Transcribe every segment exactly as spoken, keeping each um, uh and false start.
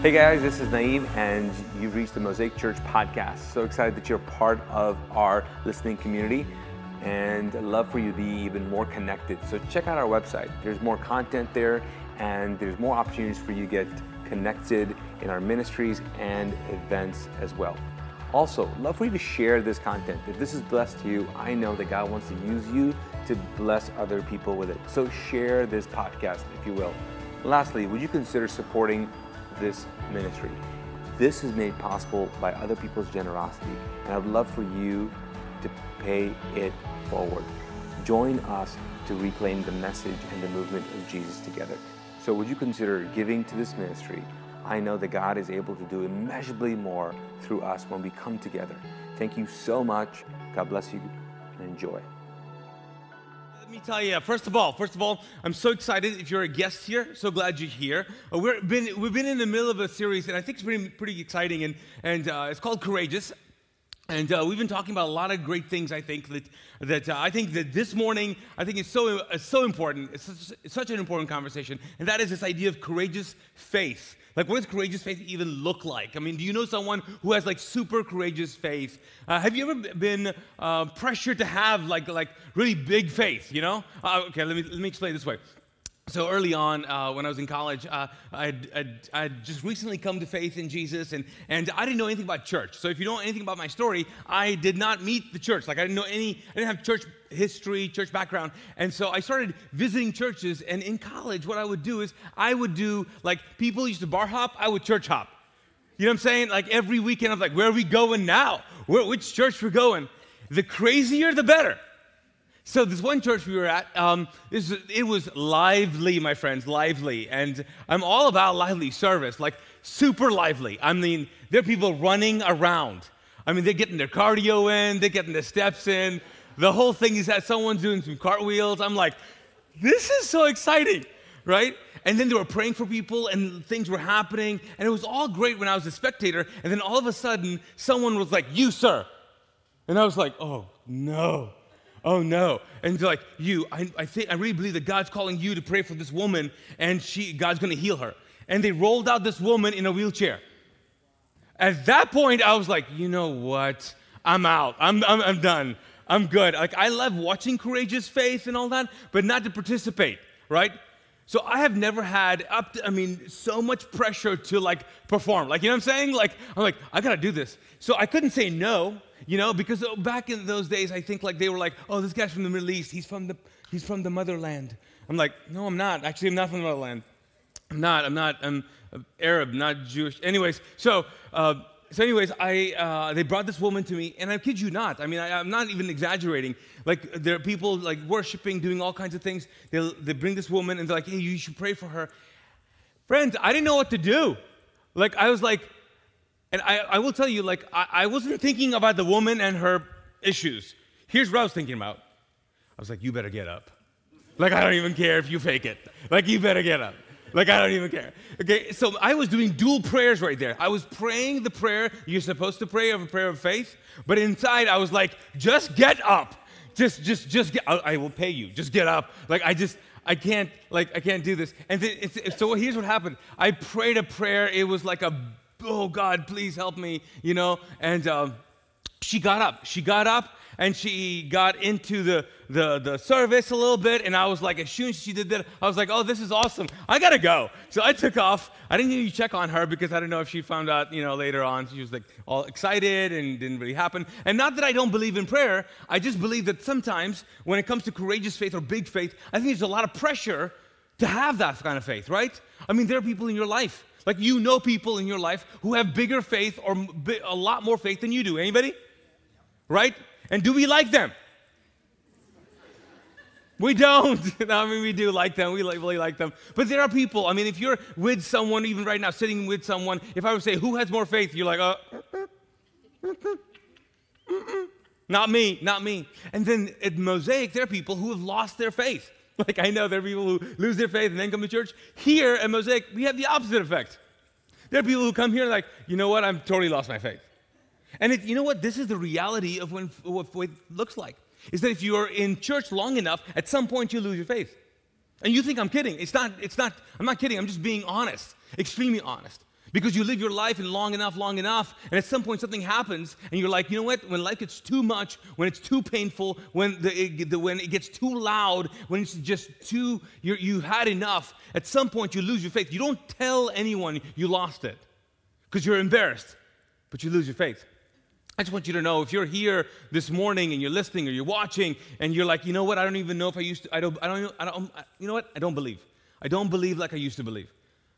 Hey guys, this is Naeem, and you've reached the Mosaic Church podcast. So excited that you're part of our listening community, and I'd love for you to be even more connected. So check out our website. There's more content there, and there's more opportunities for you to get connected in our ministries and events as well. Also, love for you to share this content. If this is blessed to you, I know that God wants to use you to bless other people with it. So share this podcast, if you will. Lastly, would you consider supporting this ministry? This is made possible by other people's generosity, and I'd love for you to pay it forward. Join us to reclaim the message and the movement of Jesus together. So would you consider giving to this ministry? I know that God is able to do immeasurably more through us when we come together. Thank you so much. God bless you, and enjoy. Let me tell you, first of all, first of all, I'm so excited if you're a guest here. So glad you're here. Uh, we're been, we've been in the middle of a series, and I think it's pretty, pretty exciting, and, and uh, it's called Courageous. And uh, we've been talking about a lot of great things, I think, that, that uh, I think that this morning, I think it's so, it's so important. It's such, it's such an important conversation, and that is this idea of courageous faith. Like, what does courageous faith even look like? I mean, do you know someone who has, like, super courageous faith? Uh, have you ever been uh, pressured to have, like, like really big faith, you know? Uh, okay, let me, let me explain it this way. So early on, uh, when I was in college, uh, I'd, I'd, I'd just recently come to faith in Jesus, and, and I didn't know anything about church. So if you know anything about my story, I did not meet the church. Like, I didn't know any, I didn't have church history, church background. And so I started visiting churches, and in college, what I would do is I would do, like, people used to bar hop, I would church hop. You know what I'm saying? Like, every weekend, I'm like, where are we going now? Where, which church we're going? The crazier, the better. So this one church we were at, um, this, it was lively, my friends, lively. And I'm all about lively service, like super lively. I mean, there are people running around. I mean, they're getting their cardio in, they're getting their steps in. The whole thing is that someone's doing some cartwheels. I'm like, this is so exciting, right? And then they were praying for people, and things were happening. And it was all great when I was a spectator. And then all of a sudden, someone was like, you, sir. And I was like, oh, no. Oh no. And they're like, you, I, I think I really believe that God's calling you to pray for this woman, and she God's gonna heal her. And they rolled out this woman in a wheelchair. At that point, I was like, you know what? I'm out. I'm I'm, I'm done. I'm good. Like, I love watching courageous faith and all that, but not to participate, right? So I have never had up to, I mean, so much pressure to like perform. Like, you know what I'm saying? Like, I'm like, I gotta do this. So I couldn't say no. You know, because back in those days, I think like they were like, oh, this guy's from the Middle East. He's from the he's from the motherland. I'm like, no, I'm not. Actually, I'm not from the motherland. I'm not. I'm not. I'm Arab, not Jewish. Anyways, so uh, so anyways, I uh, they brought this woman to me, and I kid you not. I mean, I, I'm not even exaggerating. Like, there are people like worshiping, doing all kinds of things. They they bring this woman, and they're like, hey, you should pray for her. Friends, I didn't know what to do. Like, I was like. And I, I will tell you, like, I, I wasn't thinking about the woman and her issues. Here's what I was thinking about. I was like, you better get up. Like, I don't even care if you fake it. Like, you better get up. Like, I don't even care. Okay, so I was doing dual prayers right there. I was praying the prayer you're supposed to pray, of a prayer of faith, but inside I was like, just get up. Just, just, just get, I, I will pay you. Just get up. Like, I just, I can't, like, I can't do this. And then, it's, so here's what happened. I prayed a prayer. It was like a oh, God, please help me, you know, and um, she got up. She got up, and she got into the, the, the service a little bit, and I was like, as soon as she did that, I was like, oh, this is awesome. I got to go. So I took off. I didn't even check on her because I didn't know if she found out, you know, later on. She was, like, all excited and didn't really happen. And not that I don't believe in prayer. I just believe that sometimes when it comes to courageous faith or big faith, I think there's a lot of pressure to have that kind of faith, right? I mean, there are people in your life. Like, you know people in your life who have bigger faith or a lot more faith than you do. Anybody? Right? And do we like them? We don't. I mean, we do like them. We like, really like them. But there are people, I mean, if you're with someone, even right now, sitting with someone, if I would say, who has more faith? You're like, uh, not me, not me. And then at Mosaic, there are people who have lost their faith. Like, I know there are people who lose their faith and then come to church. Here at Mosaic, we have the opposite effect. There are people who come here and like, you know what, I'm totally lost my faith. And it, you know what, this is the reality of when, what faith looks like. Is that if you are in church long enough, at some point you lose your faith. And you think I'm kidding. It's not, it's not, I'm not kidding, I'm just being honest, extremely honest. Because you live your life and long enough, long enough, and at some point something happens, and you're like, you know what? When life gets too much, when it's too painful, when the, it, the when it gets too loud, when it's just too, you're, you had enough. At some point, you lose your faith. You don't tell anyone you lost it, because you're embarrassed, but you lose your faith. I just want you to know, if you're here this morning and you're listening or you're watching, and you're like, you know what? I don't even know if I used to. I don't. I don't. I don't. You know what? I don't believe. I don't believe like I used to believe.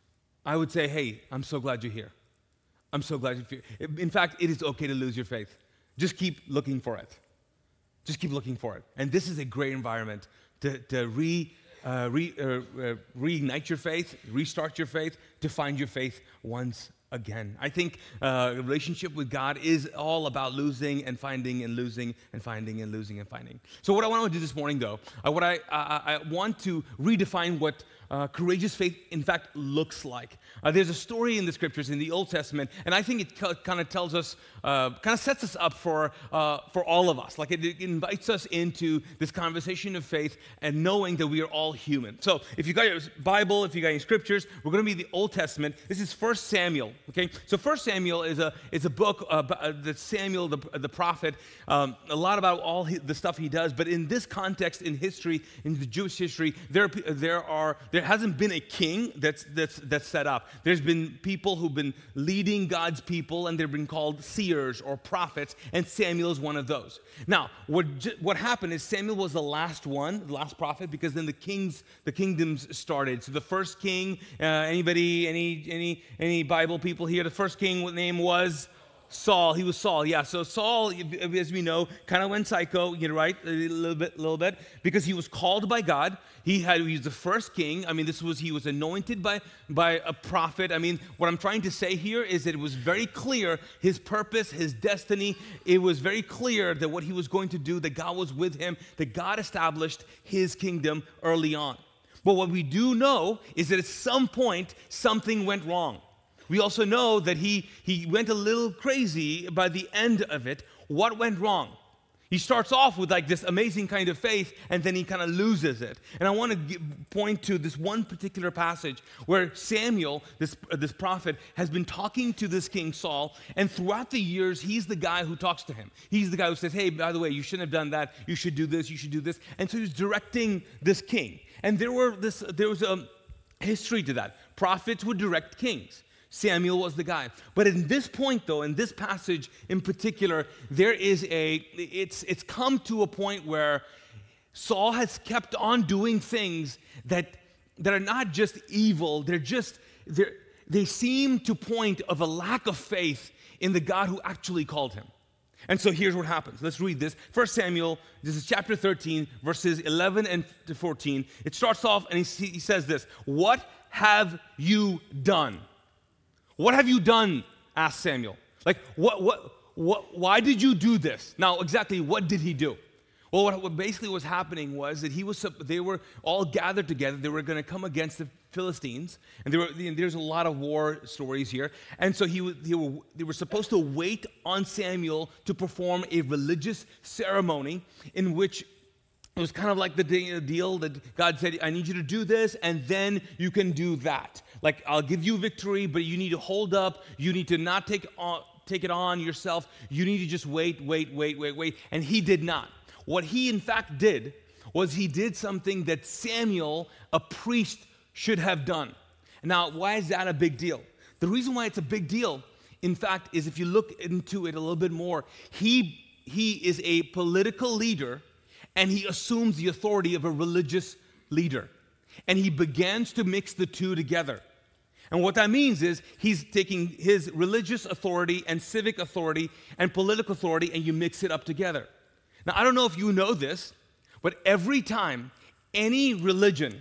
I would say, hey, I'm so glad you're here. I'm so glad you're here. In fact, it is okay to lose your faith. Just keep looking for it. Just keep looking for it. And this is a great environment to, to re, uh, re, uh, uh, reignite your faith, restart your faith, to find your faith once again. I think uh, a relationship with God is all about losing and finding and losing and finding and losing and finding. So what I want to do this morning, though, uh, what I, I, I want to redefine what uh, courageous faith, in fact, looks like. Uh, there's a story in the scriptures in the Old Testament, and I think it c- kind of tells us, uh, kind of sets us up for uh, for all of us. Like it, it invites us into this conversation of faith and knowing that we are all human. So if you got your Bible, if you got your scriptures, we're going to be the Old Testament. This is First Samuel. Okay, so First Samuel is a is a book uh, that Samuel the the prophet, um, a lot about all he, the stuff he does. But in this context, in history, in the Jewish history, there there are there hasn't been a king that's that's that's set up. There's been people who've been leading God's people, and they've been called seers or prophets, and Samuel is one of those. Now, what what happened is Samuel was the last one, the last prophet, because then the kings the kingdoms started. So the first king, uh, anybody, any any any Bible people here, the first king name was Saul. He was Saul, yeah. So Saul, as we know, kind of went psycho, you know, right? A little bit, a little bit, because he was called by God. He had, he was the first king. I mean, this was, he was anointed by, by a prophet. I mean, what I'm trying to say here is that it was very clear, his purpose, his destiny. It was very clear that what he was going to do, that God was with him, that God established his kingdom early on. But what we do know is that at some point, something went wrong. We also know that he, he went a little crazy by the end of it. What went wrong? He starts off with like this amazing kind of faith, and then he kind of loses it. And I want to give, point to this one particular passage where Samuel, this, uh, this prophet, has been talking to this king Saul, and throughout the years, he's the guy who talks to him. He's the guy who says, hey, by the way, you shouldn't have done that. You should do this. You should do this. And so he's directing this king. And there were this, there was a history to that. Prophets would direct kings. Samuel was the guy. But in this point, though, in this passage in particular, there is a, it's, it's come to a point where Saul has kept on doing things that, that are not just evil, they're just, they're, they seem to point of a lack of faith in the God who actually called him. And so here's what happens. Let's read this. First Samuel, this is chapter thirteen, verses eleven and fourteen. It starts off and he, he says this, "What have you done?" What have you done? Asked Samuel. Like, what, what, what, why did you do this? Now, exactly what did he do? Well, what, what basically was happening was that he was, they were all gathered together. They were going to come against the Philistines, and there were, there's a lot of war stories here. And so he, he were, they were supposed to wait on Samuel to perform a religious ceremony in which it was kind of like the deal that God said, I need you to do this, and then you can do that. Like, I'll give you victory, but you need to hold up. You need to not take, on, take it on yourself. You need to just wait, wait, wait, wait, wait. And he did not. What he, in fact, did was he did something that Samuel, a priest, should have done. Now, why is that a big deal? The reason why it's a big deal, in fact, is if you look into it a little bit more, he, he is a political leader, and he assumes the authority of a religious leader. And he begins to mix the two together. And what that means is he's taking his religious authority and civic authority and political authority, and you mix it up together. Now, I don't know if you know this, but every time any religion,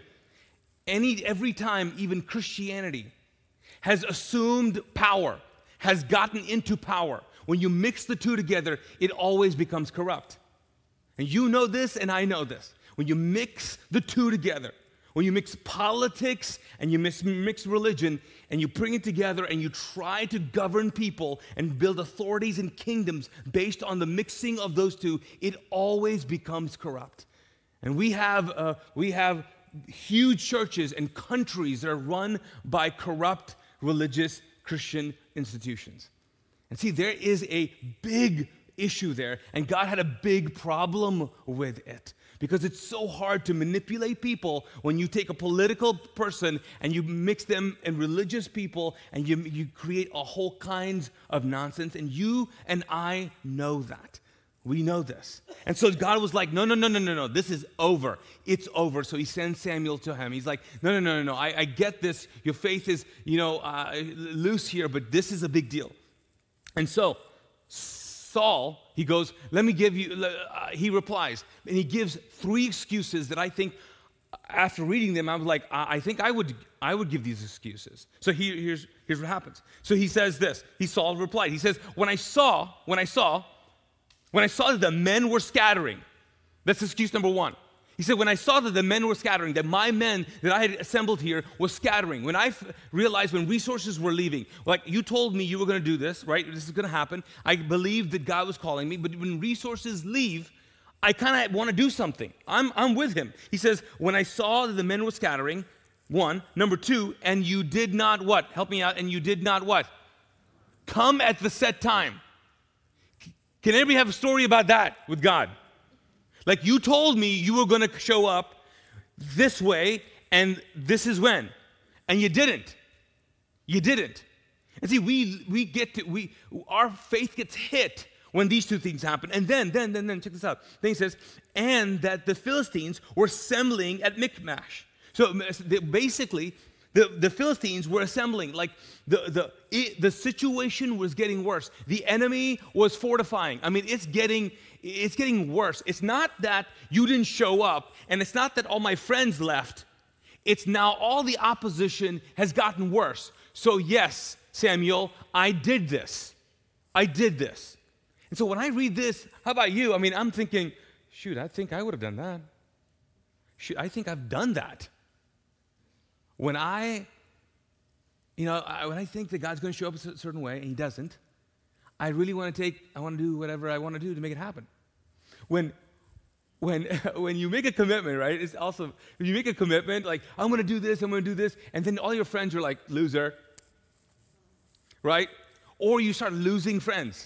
any every time even Christianity has assumed power, has gotten into power, when you mix the two together, it always becomes corrupt. And you know this, and I know this. When you mix the two together, when you mix politics and you mix, mix religion, and you bring it together and you try to govern people and build authorities and kingdoms based on the mixing of those two, it always becomes corrupt. And we have, uh, we have huge churches and countries that are run by corrupt religious Christian institutions. And see, there is a big issue there, and God had a big problem with it. Because it's so hard to manipulate people when you take a political person and you mix them in religious people and you, you create a whole kinds of nonsense. And you and I know that. We know this. And so God was like, no, no, no, no, no, no. This is over. It's over. So he sends Samuel to him. He's like, no, no, no, no, no. I, I get this. Your faith is, you know, uh, loose here, but this is a big deal. And so Saul, he goes, let me give you, uh, he replies, and he gives three excuses that I think, after reading them, I was like, I, I think I would I would give these excuses. So he, here's, here's what happens. So he says this, he Saul replied, he says, when I saw, when I saw, when I saw that the men were scattering, that's excuse number one. He said, when I saw that the men were scattering, that my men that I had assembled here was scattering, when I f- realized when resources were leaving, like you told me you were going to do this, right? This is going to happen. I believed that God was calling me, but when resources leave, I kind of want to do something. I'm, I'm with him. He says, when I saw that the men were scattering, one. Number two, and you did not what? Help me out. And you did not what? Come at the set time. Can anybody have a story about that with God? Like you told me you were going to show up this way, and this is when. And you didn't. You didn't. And see, we we get to, we our faith gets hit when these two things happen. And then, then, then, then, check this out. Then he says, and that the Philistines were assembling at Michmash. So basically, the, the Philistines were assembling. Like the, the, it, the situation was getting worse. The enemy was fortifying. I mean, it's getting, it's getting worse. It's not that you didn't show up, and it's not that all my friends left. It's now all the opposition has gotten worse. So yes, Samuel, I did this. I did this. And so when I read this, how about you? I mean, I'm thinking, shoot, I think I would have done that. Shoot, I think I've done that. When I, you know, I, when I think that God's going to show up a certain way, and he doesn't, I really want to take, I want to do whatever I want to do to make it happen. When when when you make a commitment, right, it's also, when you make a commitment, like, I'm going to do this, I'm going to do this, and then all your friends are like, loser, right? Or you start losing friends,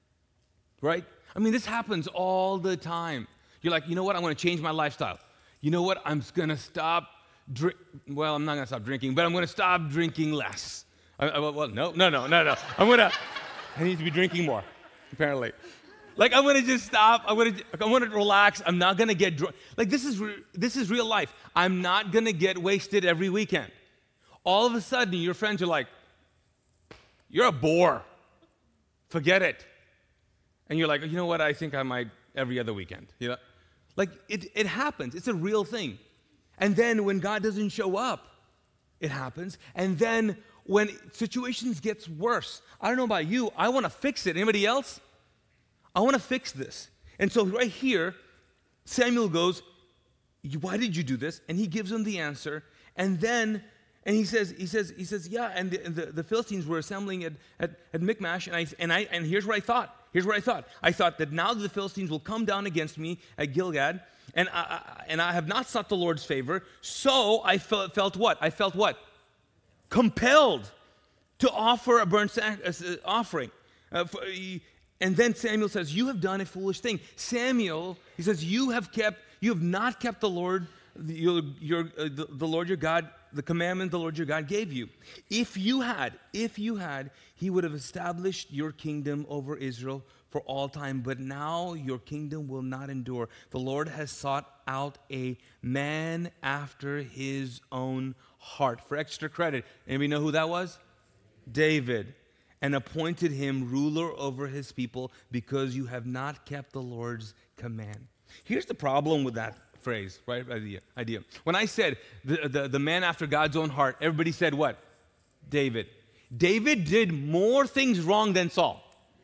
right? I mean, this happens all the time. You're like, you know what, I'm going to change my lifestyle. You know what, I'm going to stop drink. Well, I'm not going to stop drinking, but I'm going to stop drinking less. I, I, well, no, no, no, no, no. I'm going to, I need to be drinking more, apparently. Like, I'm going to just stop. I'm going to, I'm going to relax. I'm not going to get drunk. Like, this is, re- this is real life. I'm not going to get wasted every weekend. All of a sudden, your friends are like, you're a bore. Forget it. And you're like, you know what? I think I might every other weekend. You know, like it, it happens. It's a real thing. And then when God doesn't show up, it happens. And then when situations gets worse, I don't know about you, I want to fix it. Anybody else? I want to fix this. And so right here, Samuel goes, why did you do this? And he gives him the answer. And then, and he says, he says, he says, yeah, and the, the, the Philistines were assembling at, at, at Michmash, and I and I and here's what I thought. Here's what I thought. I thought that now the Philistines will come down against me at Gilgad, and I, I and I have not sought the Lord's favor. So I felt, felt what? I felt what? Compelled to offer a burnt sac- uh, offering. Uh, for, and then Samuel says, "You have done a foolish thing." Samuel, he says, "You have kept, you have not kept the Lord, your, your uh, the, the Lord your God, the commandment the Lord your God gave you. If you had, if you had, he would have established your kingdom over Israel for all time. But now your kingdom will not endure. The Lord has sought out a man after his own heart." For extra credit, anybody know who that was? David. "And appointed him ruler over his people, because you have not kept the Lord's command." Here's the problem with that phrase, right? Idea. idea. When I said the, the, the man after God's own heart, everybody said what? David. David did more things wrong than Saul.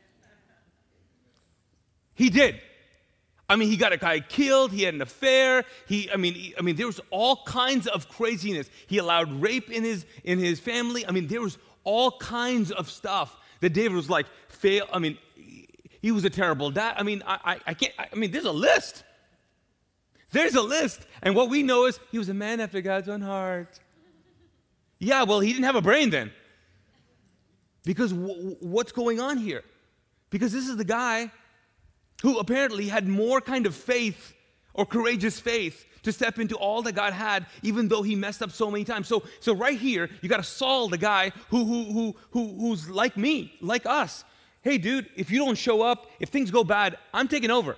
He did. I mean, he got a guy killed. He had an affair. He, I mean, he, I mean, there was all kinds of craziness. He allowed rape in his in his family. I mean, there was all kinds of stuff that David was like, fail. I mean, he was a terrible dad. I mean, I, I, I can't. I mean, there's a list. There's a list. And what we know is he was a man after God's own heart. Yeah, well, he didn't have a brain then. Because w- what's going on here? Because this is the guy who apparently had more kind of faith or courageous faith to step into all that God had, even though he messed up so many times. So, so right here, you got Saul, the guy who, who, who, who, who's like me, like us. Hey, dude, if you don't show up, if things go bad, I'm taking over.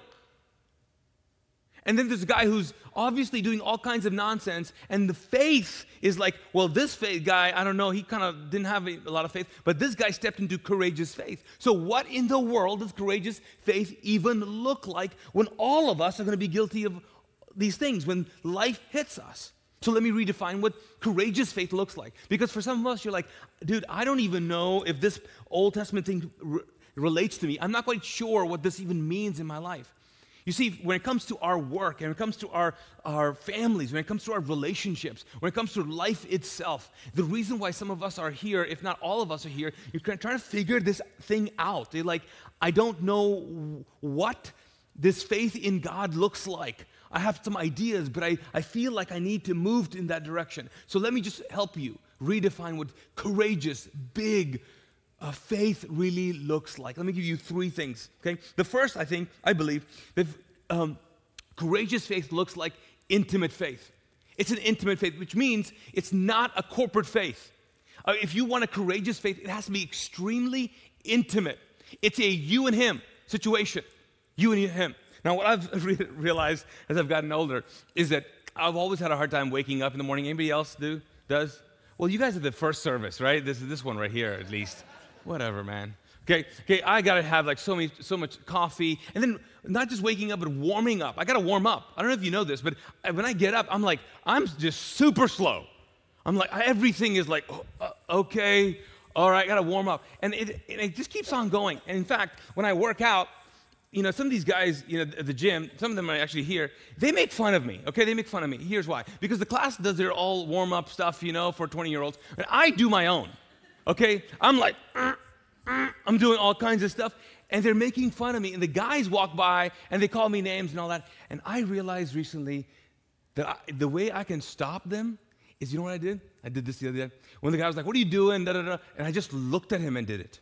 And then there's a guy who's obviously doing all kinds of nonsense, and the faith is like, well, this faith guy, I don't know, he kind of didn't have a, a lot of faith, but this guy stepped into courageous faith. So what in the world does courageous faith even look like when all of us are going to be guilty of these things, when life hits us? So let me redefine what courageous faith looks like. Because for some of us, you're like, dude, I don't even know if this Old Testament thing re- relates to me. I'm not quite sure what this even means in my life. You see, when it comes to our work, and when it comes to our, our families, when it comes to our relationships, when it comes to life itself, the reason why some of us are here, if not all of us are here, you're trying to figure this thing out. You're like, I don't know what this faith in God looks like. I have some ideas, but I, I feel like I need to move in that direction. So let me just help you redefine what courageous, big, Uh, faith really looks like. Let me give you three things, okay? The first, I think, I believe, that um, courageous faith looks like intimate faith. It's an intimate faith, which means it's not a corporate faith. Uh, if you want a courageous faith, it has to be extremely intimate. It's a you and him situation, you and him. Now, what I've re- realized as I've gotten older is that I've always had a hard time waking up in the morning. Anybody else do? Does? Well, you guys are the first service, right? This is this one right here, at least. Whatever, man. Okay, okay. I gotta have like so many, so much coffee, and then not just waking up, but warming up. I gotta warm up. I don't know if you know this, but when I get up, I'm like, I'm just super slow. I'm like, everything is like, oh, uh, okay, all right, I gotta warm up, and it, and it just keeps on going. And in fact, when I work out, you know, some of these guys, you know, at the gym, some of them are actually here, they make fun of me, okay? They make fun of me. Here's why. Because the class does their all warm-up stuff, you know, for twenty-year-olds, and I do my own. Okay, I'm like, uh, uh, I'm doing all kinds of stuff, and they're making fun of me, and the guys walk by, and they call me names and all that, and I realized recently that I, the way I can stop them is, you know what I did? I did this the other day. When the guy was like, what are you doing, da, da, da, and I just looked at him and did it.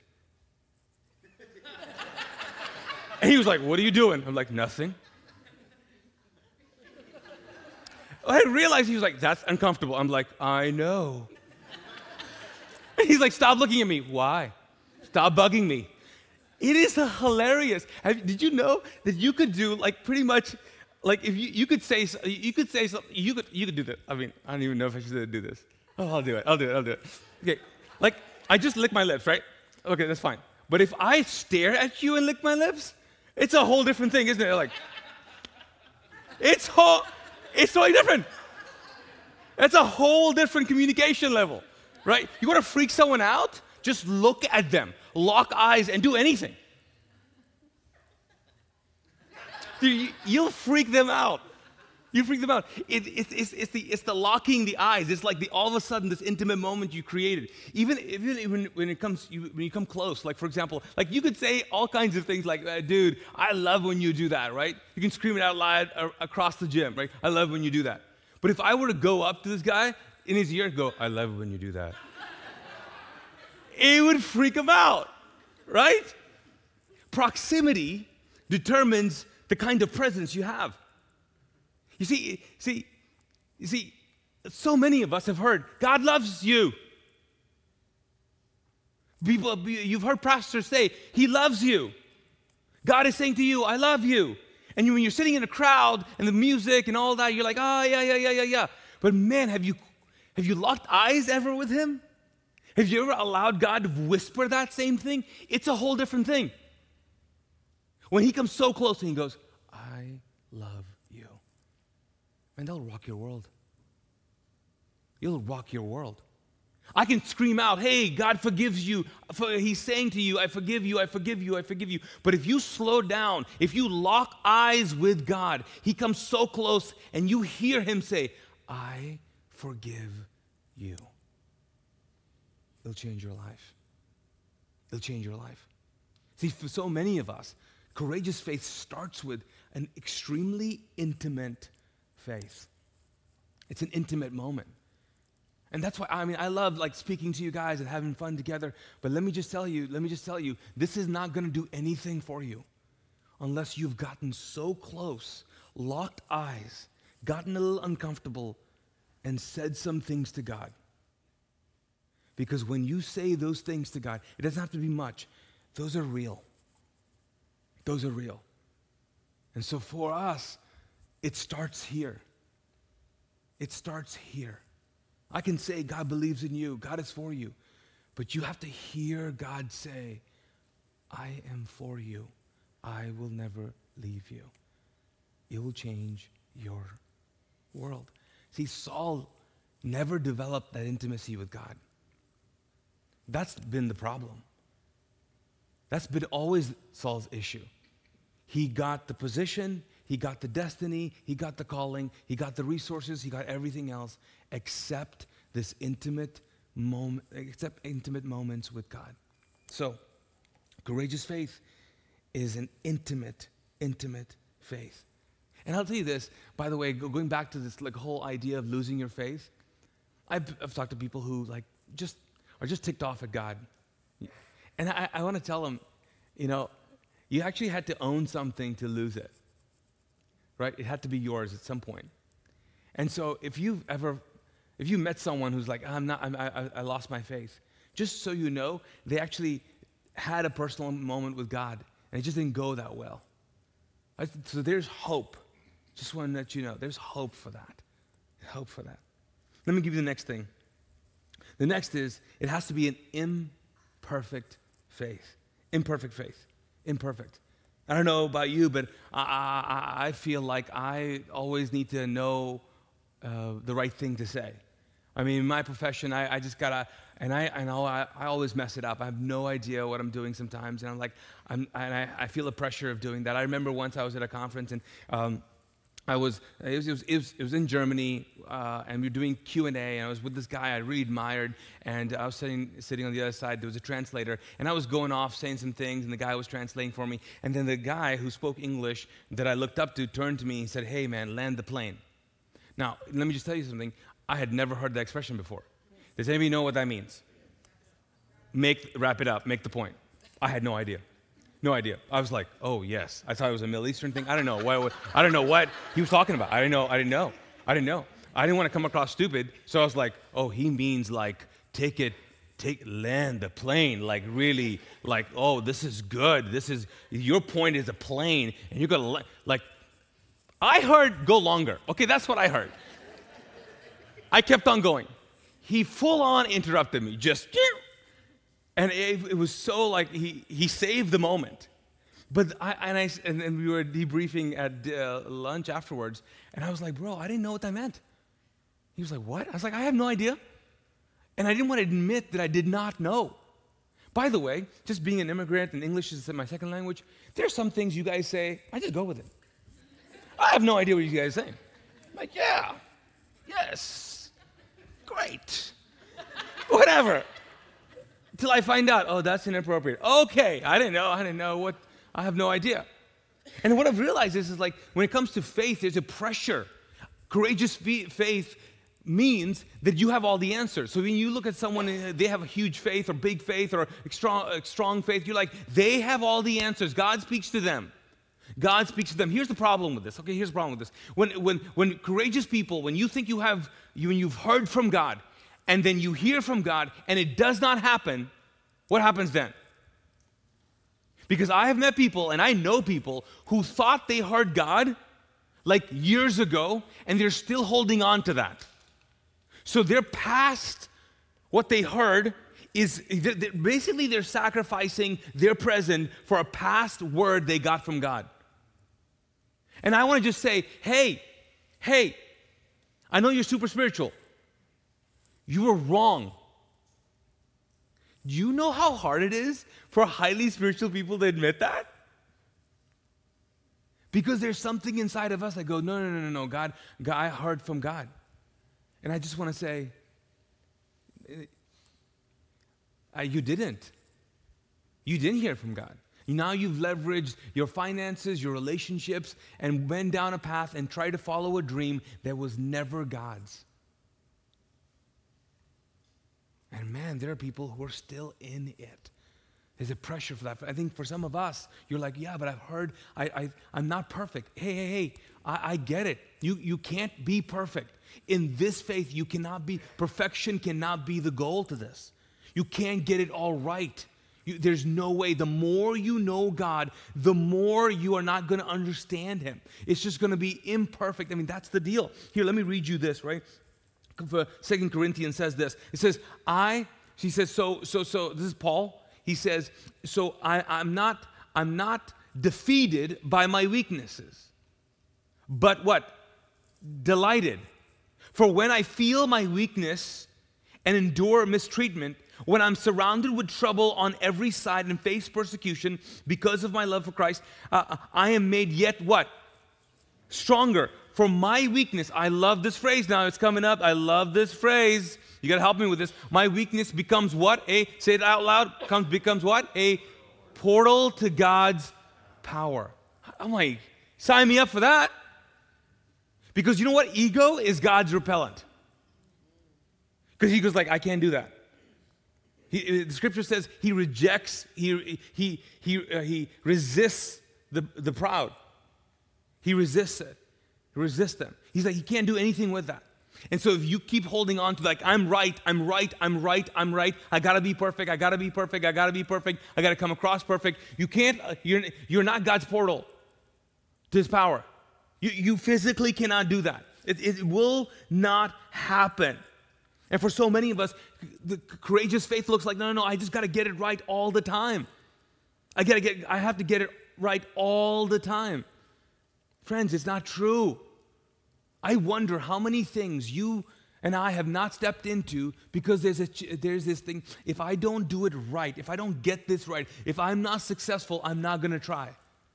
And he was like, what are you doing? I'm like, nothing. I realized he was like, that's uncomfortable. I'm like, I know. He's like, stop looking at me. Why? Stop bugging me. It is hilarious. Have, did you know that you could do like pretty much, like if you, you could say, you could say something, you could, you could do that. I mean, I don't even know if I should do this. Oh, I'll do it, I'll do it, I'll do it. Okay, like I just lick my lips, right? Okay, that's fine. But if I stare at you and lick my lips, it's a whole different thing, isn't it? Like, it's whole, it's totally different. It's a whole different communication level. Right? You want to freak someone out? Just look at them, lock eyes, and do anything. Dude, you, you'll freak them out. You freak them out. It, it, it's, it's, the, it's the locking the eyes. It's like the all of a sudden this intimate moment you created. Even, even when, when it comes, you, when you come close, like for example, like you could say all kinds of things like, uh, dude, I love when you do that, right? You can scream it out loud uh, across the gym, right? I love when you do that. But if I were to go up to this guy, in his ear, go, I love it when you do that. It would freak him out, right? Proximity determines the kind of presence you have. You see, see, you see, so many of us have heard, God loves you. People, you've heard pastors say, He loves you. God is saying to you, I love you. And you, when you're sitting in a crowd and the music and all that, you're like, oh, yeah, yeah, yeah, yeah, yeah. But man, have you Have you locked eyes ever with Him? Have you ever allowed God to whisper that same thing? It's a whole different thing. When He comes so close and He goes, I love you. Man, that'll rock your world. You'll rock your world. I can scream out, hey, God forgives you. He's saying to you, I forgive you, I forgive you, I forgive you. But if you slow down, if you lock eyes with God, He comes so close and you hear Him say, I forgive you. It'll change your life. It'll change your life. See, for so many of us, courageous faith starts with an extremely intimate faith. It's an intimate moment. And that's why, I mean, I love like speaking to you guys and having fun together. But let me just tell you, let me just tell you, this is not going to do anything for you unless you've gotten so close, locked eyes, gotten a little uncomfortable, and said some things to God. Because when you say those things to God, it doesn't have to be much. Those are real. Those are real. And so for us, it starts here. It starts here. I can say God believes in you, God is for you, but you have to hear God say, I am for you. I will never leave you. It will change your world. See, Saul never developed that intimacy with God. That's been the problem. That's been always Saul's issue. He got the position, he got the destiny, he got the calling, he got the resources, he got everything else except this intimate moment, except intimate moments with God. So, courageous faith is an intimate, intimate faith. And I'll tell you this, by the way, going back to this like whole idea of losing your faith, I've, I've talked to people who like just are just ticked off at God. And I, I want to tell them, you know, you actually had to own something to lose it, right? It had to be yours at some point. And so if you've ever, if you met someone who's like, I'm not, I'm, I, I lost my faith, just so you know, they actually had a personal moment with God, and it just didn't go that well. So there's hope. Just want to let you know, there's hope for that. Hope for that. Let me give you the next thing. The next is, it has to be an imperfect faith. Imperfect faith. Imperfect. I don't know about you, but I, I, I feel like I always need to know uh, the right thing to say. I mean, in my profession, I, I just gotta, and I, I know I, I always mess it up. I have no idea what I'm doing sometimes, and I'm like, I'm, and I, I feel the pressure of doing that. I remember once I was at a conference, and um, I was it was, it was, it was, it was in Germany, uh, and we were doing Q and A, and I was with this guy I really admired, and I was sitting sitting on the other side. There was a translator, and I was going off saying some things, and the guy was translating for me. And then the guy who spoke English that I looked up to turned to me and said, "Hey, man, land the plane." Now, let me just tell you something. I had never heard that expression before. Does anybody know what that means? Make wrap it up. Make the point. I had no idea. No idea. I was like, oh, yes. I thought it was a Middle Eastern thing. I don't know what, I don't know what he was talking about. I didn't know. I didn't know. I didn't know. I didn't want to come across stupid. So I was like, oh, he means like take it, take land the plane. Like really, like, oh, this is good. This is, your point is a plane. And you're going to, like, I heard go longer. Okay, that's what I heard. I kept on going. He full on interrupted me. Just, and it, it was so like he, he saved the moment. But I and I and, and we were debriefing at uh, lunch afterwards, and I was like, bro, I didn't know what that meant. He was like, what? I was like, I have no idea. And I didn't want to admit that I did not know. By the way, just being an immigrant and English is my second language, there's some things you guys say, I just go with it. I have no idea what you guys are saying. I'm like, yeah, yes, great, whatever. Till I find out, oh, that's inappropriate. Okay, I didn't know, I didn't know what, I have no idea. And what I've realized is, is like, when it comes to faith, there's a pressure. Courageous faith means that you have all the answers. So when you look at someone, they have a huge faith or big faith or strong, strong faith, you're like, they have all the answers. God speaks to them. God speaks to them. Here's the problem with this. Okay, here's the problem with this. When, when, when courageous people, when you think you have, you, when you've heard from God, and then you hear from God, and it does not happen, what happens then? Because I have met people, and I know people, who thought they heard God like years ago, and they're still holding on to that. So they're past what they heard, is they're, they're, basically they're sacrificing their present for a past word they got from God. And I want to just say, hey, hey, I know you're super spiritual. You were wrong. Do you know how hard it is for highly spiritual people to admit that? Because there's something inside of us that goes, no, no, no, no, no, God, God, I heard from God. And I just want to say, uh, you didn't. You didn't hear from God. Now you've leveraged your finances, your relationships, and went down a path and tried to follow a dream that was never God's. And man, there are people who are still in it. There's a pressure for that. I think for some of us, you're like, yeah, but I've heard I, I, I'm not perfect. Hey, hey, hey, I, I get it. You, you can't be perfect. In this faith, you cannot be, perfection cannot be the goal to this. You can't get it all right. You, there's no way. The more you know God, the more you are not going to understand Him. It's just going to be imperfect. I mean, that's the deal. Here, let me read you this, right? Second Corinthians says this. It says, I, she says, so, so, so, this is Paul. He says, so I, I'm not, I'm not defeated by my weaknesses, but what? Delighted. For when I feel my weakness and endure mistreatment, when I'm surrounded with trouble on every side and face persecution because of my love for Christ, uh, I am made yet what? Stronger. For my weakness, I love this phrase now, it's coming up. I love this phrase. You got to help me with this. My weakness becomes what? A, say it out loud, comes, becomes what? A portal to God's power. I'm like, sign me up for that. Because you know what? Ego is God's repellent. Because ego's like, I can't do that. He, the scripture says he rejects, he, he, he, uh, he resists the, the proud. He resists it. He resists them. He's like, he can't do anything with that. And so if you keep holding on to like, I'm right, I'm right, I'm right, I'm right, I gotta be perfect, I gotta be perfect, I gotta be perfect, I gotta come across perfect, you can't, uh, you're, you're not God's portal to His power. You, you physically cannot do that. It, it will not happen. And for so many of us, the courageous faith looks like, no, no, no, I just gotta get it right all the time. I gotta get, I have to get it right all the time. Friends, it's not true. I wonder how many things you and I have not stepped into because there's, a, there's this thing, if I don't do it right, if I don't get this right, if I'm not successful, I'm not going to try.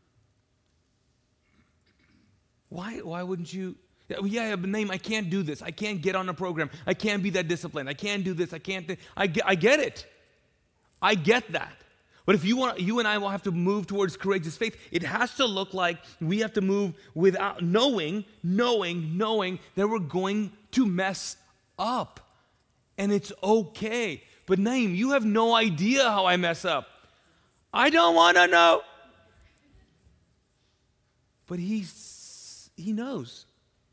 Why, why wouldn't you? Yeah, but name, I can't do this. I can't get on a program. I can't be that disciplined. I can't do this. I can't. Th- I, get, I get it. I get that. But if you want, you and I will have to move towards courageous faith. It has to look like we have to move without knowing, knowing, knowing that we're going to mess up. And it's okay. But Naeem, you have no idea how I mess up. I don't want to know. But he's, he knows.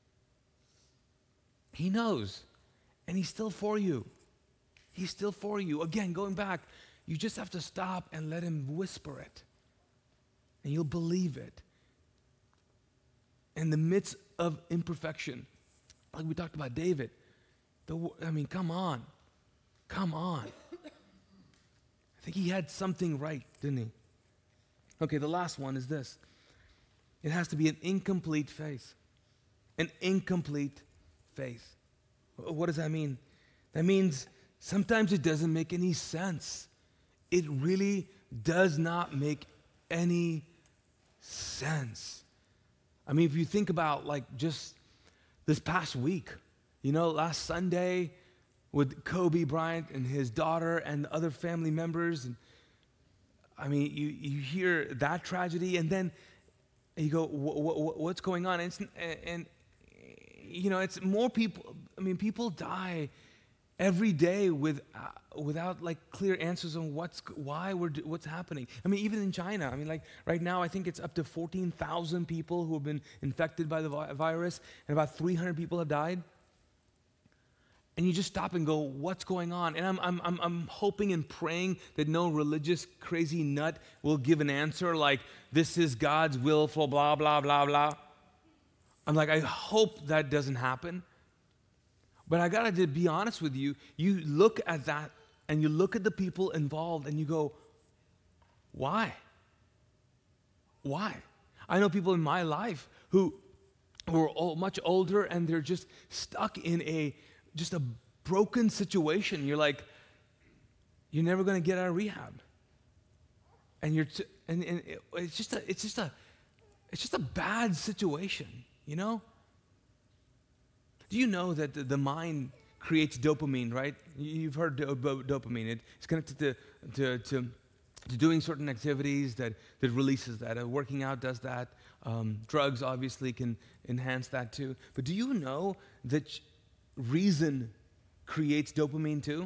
He knows. And he's still for you. He's still for you. Again, going back, you just have to stop and let Him whisper it. And you'll believe it. In the midst of imperfection, like we talked about David, the, I mean, come on. Come on. I think he had something right, didn't he? Okay, the last one is this. It has to be an incomplete faith. An incomplete faith. What does that mean? That means sometimes it doesn't make any sense. It really does not make any sense. I mean, if you think about like just this past week, you know, last Sunday with Kobe Bryant and his daughter and other family members, and I mean, you, you hear that tragedy, and then you go, what's going on? And, it's, and, you know, it's more people, I mean, people die every day with, uh, without like clear answers on what's, why we're, what's happening. I mean, even in China, I mean, like right now, I think it's up to fourteen thousand people who have been infected by the vi- virus, and about three hundred people have died. And you just stop and go, what's going on? And I'm, I'm, I'm, I'm hoping and praying that no religious crazy nut will give an answer like, this is God's will for blah, blah, blah, blah. I'm like, I hope that doesn't happen. But I got to be honest with you. You look at that and you look at the people involved and you go, why? Why? I know people in my life who, who are old, much older, and they're just stuck in a just a broken situation. You're like, you're never going to get out of rehab. And you're t- and, and it, it's just a it's just a it's just a bad situation, you know? Do you know that the, the mind creates dopamine, right? You've heard do- do- dopamine. It, it's connected to, to, to, to doing certain activities that, that releases that. Uh, working out does that. Um, drugs obviously can enhance that too. But do you know that reason creates dopamine too?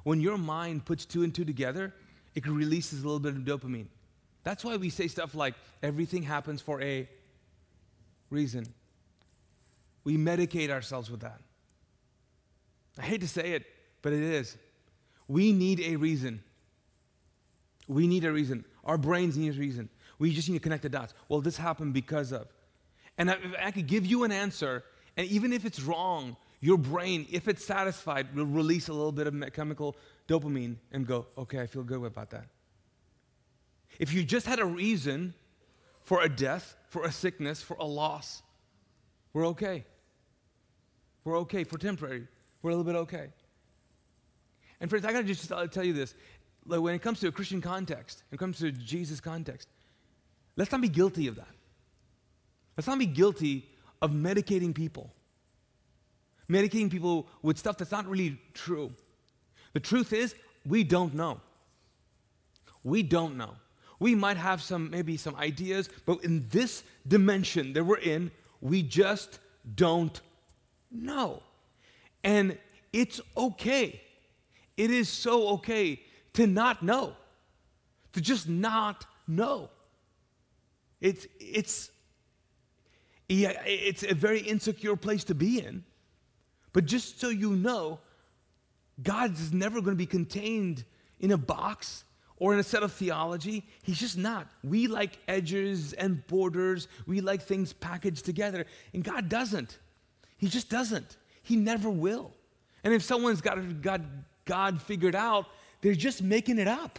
When your mind puts two and two together, it releases a little bit of dopamine. That's why we say stuff like, everything happens for a reason. We medicate ourselves with that. I hate to say it, but it is. We need a reason. We need a reason. Our brains need a reason. We just need to connect the dots. Well, this happened because of. And I, if I could give you an answer, and even if it's wrong, your brain, if it's satisfied, will release a little bit of chemical dopamine and go, okay, I feel good about that. If you just had a reason for a death, for a sickness, for a loss, we're okay. We're okay for temporary. We're a little bit okay. And friends, I gotta just tell you this. Like when it comes to a Christian context, when it comes to Jesus context, let's not be guilty of that. Let's not be guilty of medicating people. Medicating people with stuff that's not really true. The truth is, we don't know. We don't know. We might have some, maybe some ideas, but in this dimension that we're in, we just don't know. And it's okay. It is so okay to not know. To just not know. It's, it's, yeah, it's a very insecure place to be in. But just so you know, God is never going to be contained in a box or in a set of theology. He's just not. We like edges and borders. We like things packaged together. And God doesn't. He just doesn't. He never will. And if someone's got, got God figured out, they're just making it up.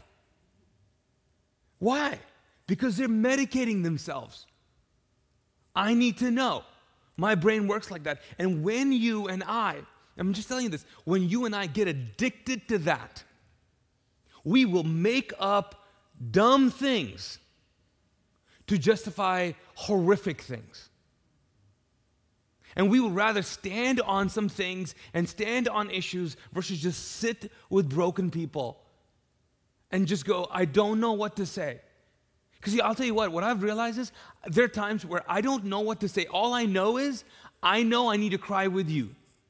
Why? Because they're medicating themselves. I need to know. My brain works like that. And when you and I, I'm just telling you this, when you and I get addicted to that, we will make up dumb things to justify horrific things. And we would rather stand on some things and stand on issues versus just sit with broken people and just go, I don't know what to say. Because I'll tell you what, what I've realized is there are times where I don't know what to say. All I know is I know I need to cry with you.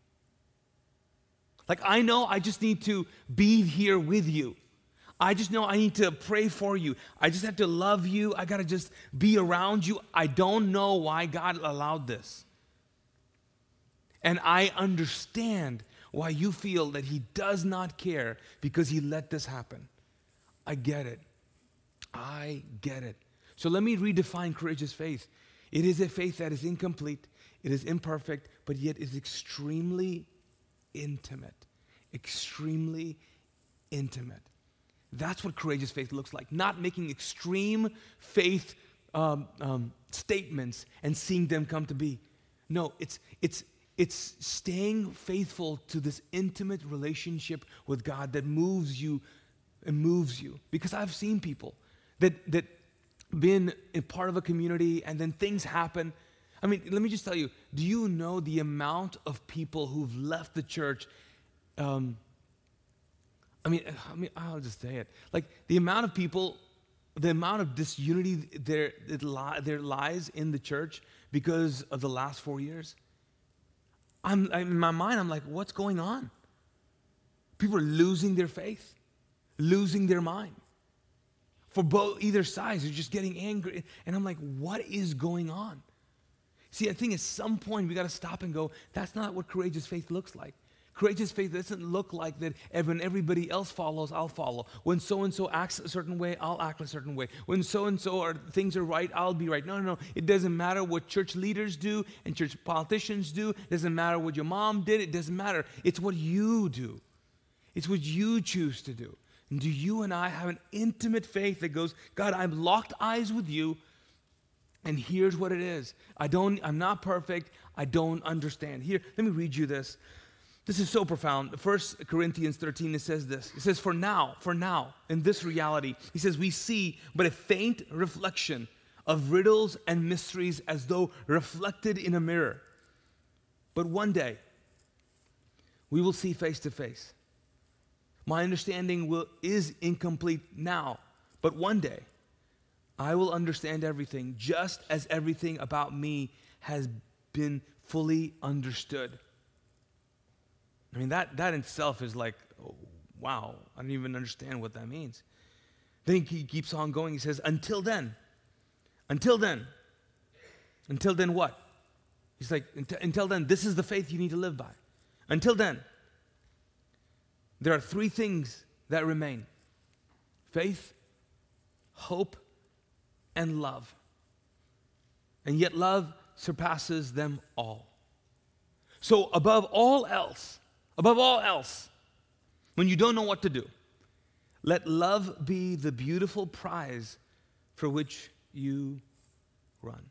Like I know I just need to be here with you. I just know I need to pray for you. I just have to love you. I got to just be around you. I don't know why God allowed this. And I understand why you feel that he does not care because he let this happen. I get it. I get it. So let me redefine courageous faith. It is a faith that is incomplete, it is imperfect, but yet is extremely intimate. Extremely intimate. That's what courageous faith looks like. Not making extreme faith um, um, statements and seeing them come to be. No, it's it's it's staying faithful to this intimate relationship with God that moves you and moves you. Because I've seen people that that been a part of a community and then things happen. I mean, let me just tell you, do you know the amount of people who've left the church? Um, I mean, I mean, I'll just say it. Like the amount of people, the amount of disunity there, li- there lies in the church because of the last four years. I'm, I'm in my mind, I'm like, what's going on? People are losing their faith, losing their mind. For both either sides, they're just getting angry, and I'm like, what is going on? See, I think at some point we got to stop and go, that's not what courageous faith looks like. Courageous faith doesn't look like that when everybody else follows, I'll follow. When so-and-so acts a certain way, I'll act a certain way. When so-and-so are things are right, I'll be right. No, no, no. It doesn't matter what church leaders do and church politicians do. It doesn't matter what your mom did. It doesn't matter. It's what you do. It's what you choose to do. And do you and I have an intimate faith that goes, God, I've locked eyes with you, and here's what it is. I don't, I'm not perfect. I don't understand. Here, let me read you this. This is so profound. First Corinthians thirteen, it says this. It says, for now, for now, in this reality, he says, we see but a faint reflection of riddles and mysteries as though reflected in a mirror. But one day, we will see face to face. My understanding will, is incomplete now, but one day, I will understand everything, just as everything about me has been fully understood. I mean, that, that in itself is like, oh, wow, I don't even understand what that means. Then he keeps on going. He says, until then, until then, until then what? He's like, until, until then, this is the faith you need to live by. Until then, there are three things that remain: faith, hope, and love. And yet love surpasses them all. So above all else, above all else, when you don't know what to do, let love be the beautiful prize for which you run.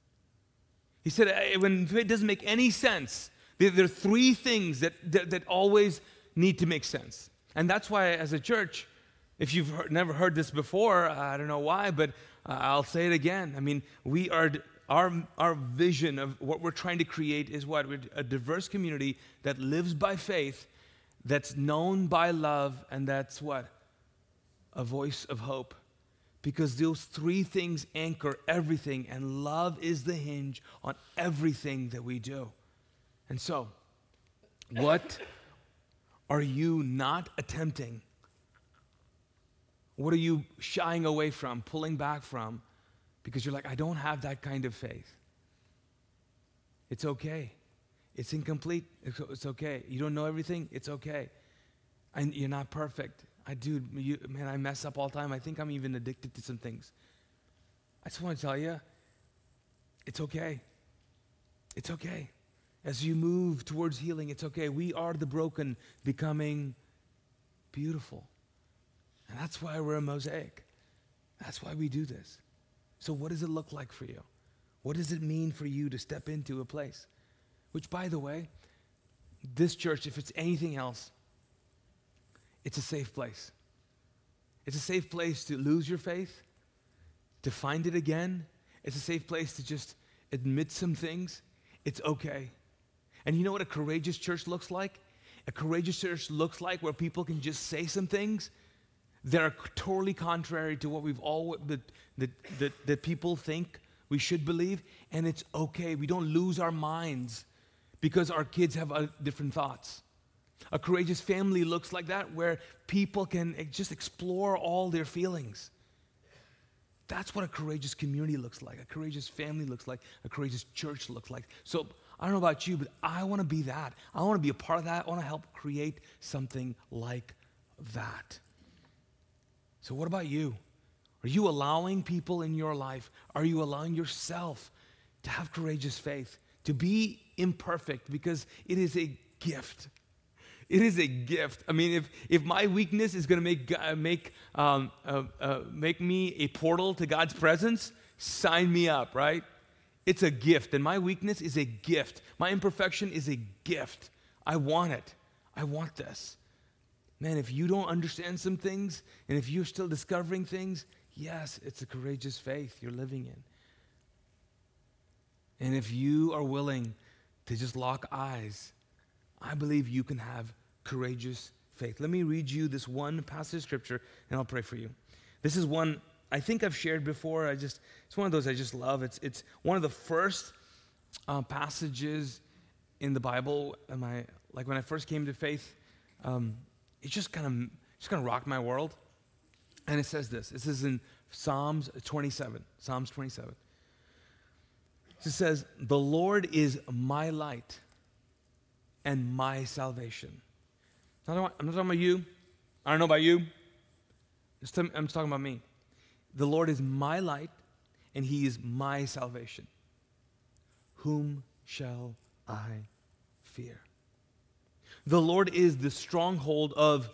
He said, when it doesn't make any sense, there, there are three things that, that, that always need to make sense. And that's why as a church, if you've heard, never heard this before, I don't know why, but uh, I'll say it again. I mean, we are, our, our vision of what we're trying to create is what? We're a diverse community that lives by faith, that's known by love, and that's what? A voice of hope. Because those three things anchor everything, and love is the hinge on everything that we do. And so, what are you not attempting? What are you shying away from, pulling back from? Because you're like, I don't have that kind of faith. It's okay. It's incomplete. It's, it's okay. You don't know everything. It's okay. And you're not perfect. I do, you, man, I mess up all the time. I think I'm even addicted to some things. I just want to tell you, it's okay. It's okay. As you move towards healing, it's okay. We are the broken becoming beautiful. And that's why we're a mosaic. That's why we do this. So what does it look like for you? What does it mean for you to step into a place? Which, by the way, this church, if it's anything else, it's a safe place. It's a safe place to lose your faith, to find it again. It's a safe place to just admit some things. It's okay. And you know what a courageous church looks like? A courageous church looks like where people can just say some things that are totally contrary to what we've all, that, that, that, that people think we should believe, and it's okay. We don't lose our minds because our kids have uh, different thoughts. A courageous family looks like that, where people can just explore all their feelings. That's what a courageous community looks like. A courageous family looks like. A courageous church looks like. So I don't know about you, but I want to be that. I want to be a part of that. I want to help create something like that. So what about you? Are you allowing people in your life? Are you allowing yourself to have courageous faith, to be imperfect? Because it is a gift. It is a gift. I mean, if, if my weakness is going to make uh, make um, uh, uh, make me a portal to God's presence, sign me up, right? It's a gift, and my weakness is a gift. My imperfection is a gift. I want it. I want this. Man, if you don't understand some things, and if you're still discovering things, yes, it's a courageous faith you're living in. And if you are willing to just lock eyes, I believe you can have courageous faith. Let me read you this one passage of scripture, and I'll pray for you. This is one I think I've shared before. I just it's one of those I just love. It's it's one of the first uh, passages in the Bible. Am I like when I first came to faith? Um, it just kind of just kind of rocked my world. And it says this. This is in Psalms twenty-seven. Psalms twenty-seven. It says, "The Lord is my light and my salvation." I'm not talking about you. I don't know about you. I'm just talking about me. The Lord is my light, and he is my salvation. Whom shall I fear? The Lord is the stronghold of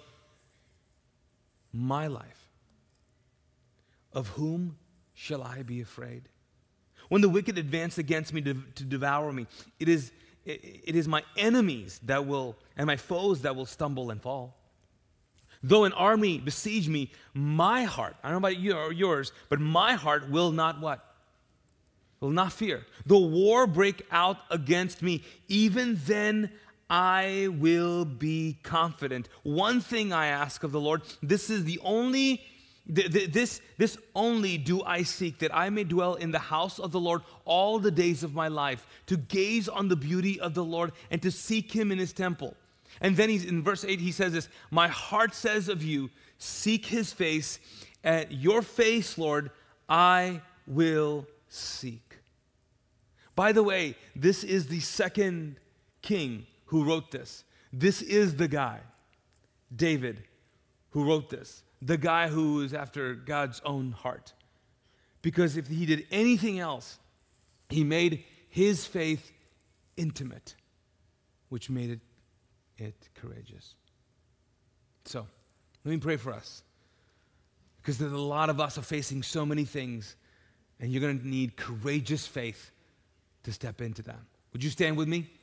my life. Of whom shall I be afraid? When the wicked advance against me to, to devour me, it is It is my enemies that will, and my foes that will stumble and fall. Though an army besiege me, my heart, I don't know about you or yours, but my heart will not what? Will not fear. Though war break out against me, even then I will be confident. One thing I ask of the Lord, this is the only This, this only do I seek, that I may dwell in the house of the Lord all the days of my life, to gaze on the beauty of the Lord and to seek him in his temple. And then he's in verse eight, he says this, my heart says of you, seek his face. At your face, Lord, I will seek. By the way, this is the second king who wrote this. This is the guy, David, who wrote this. The guy who is after God's own heart. Because if he did anything else, he made his faith intimate, which made it, it courageous. So, let me pray for us. Because there's a lot of us are facing so many things, and you're going to need courageous faith to step into them. Would you stand with me?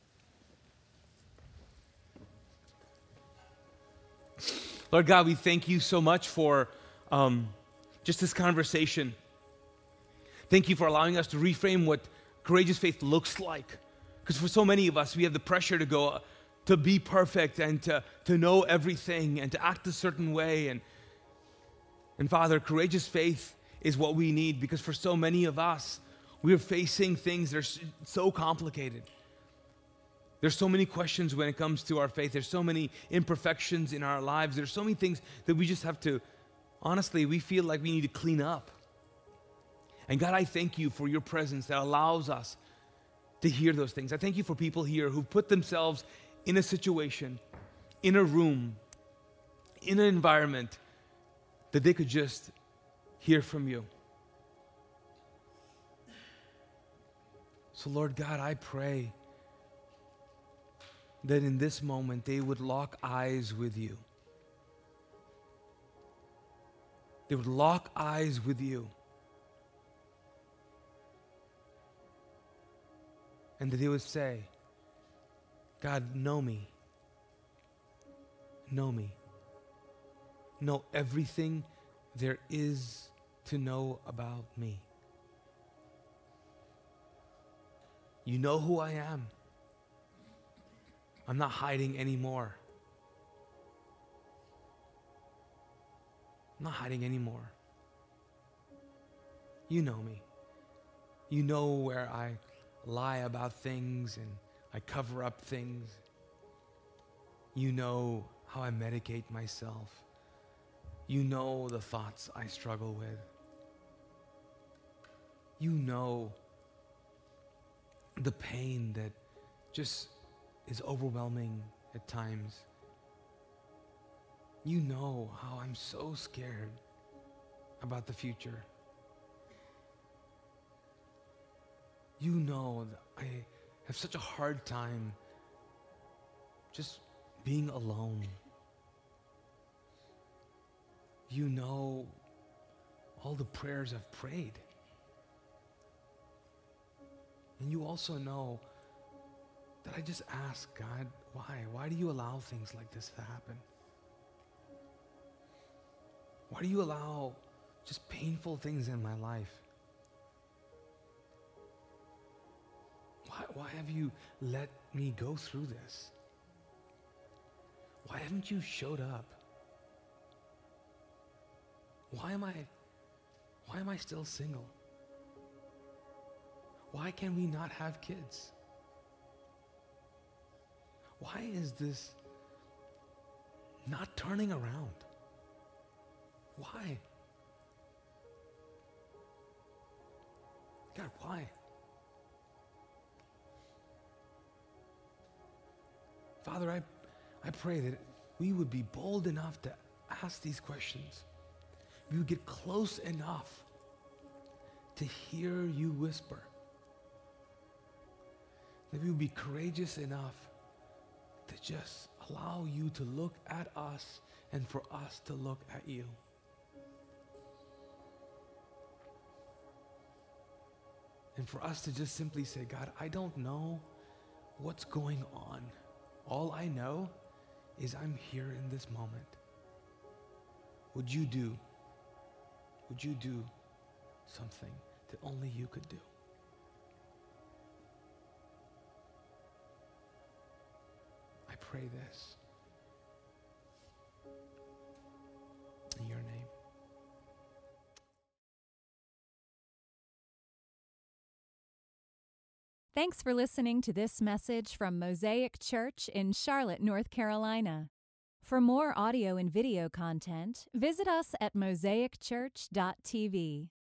Lord God, we thank you so much for um, just this conversation. Thank you for allowing us to reframe what courageous faith looks like. Because for so many of us, we have the pressure to go, uh, to be perfect and to, to know everything and to act a certain way. And, and Father, courageous faith is what we need, because for so many of us, we are facing things that are so complicated. There's so many questions when it comes to our faith. There's so many imperfections in our lives. There's so many things that we just have to, honestly, we feel like we need to clean up. And God, I thank you for your presence that allows us to hear those things. I thank you for people here who put themselves in a situation, in a room, in an environment that they could just hear from you. So Lord God, I pray that in this moment they would lock eyes with you. They would lock eyes with you. And that they would say, God, know me. Know me. Know everything there is to know about me. You know who I am. I'm not hiding anymore. I'm not hiding anymore. You know me. You know where I lie about things and I cover up things. You know how I medicate myself. You know the thoughts I struggle with. You know the pain that just is overwhelming at times. You know how I'm so scared about the future. You know that I have such a hard time just being alone. You know all the prayers I've prayed. And you also know that I just ask, God, why? Why do you allow things like this to happen? Why do you allow just painful things in my life? Why, why have you let me go through this? Why haven't you showed up? Why am I, why am I still single? Why can we not have kids? Why is this not turning around? Why? God, why? Father, I, I pray that we would be bold enough to ask these questions. We would get close enough to hear you whisper. That we would be courageous enough to just allow you to look at us and for us to look at you. And for us to just simply say, God, I don't know what's going on. All I know is I'm here in this moment. Would you do, would you do something that only you could do? I pray this in your name. Thanks for listening to this message from Mosaic Church in Charlotte, North Carolina. For more audio and video content, visit us at mosaic church dot t v.